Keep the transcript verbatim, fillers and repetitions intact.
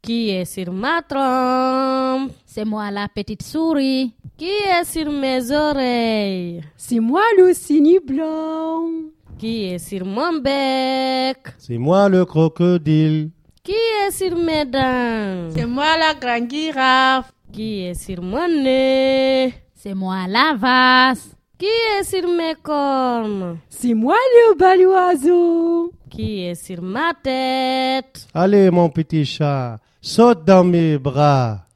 Qui est sur ma trompe? C'est moi la petite souris. Qui est sur mes oreilles? C'est moi le cygne blanc. Qui est sur mon bec? C'est moi le crocodile. Qui est sur mes dents? C'est moi la grande girafe. Qui est sur mon nez? C'est moi la vase. Qui est sur mes cornes? C'est moi le bal oiseau. Qui est sur ma tête? Allez, mon petit chat, saute dans mes bras.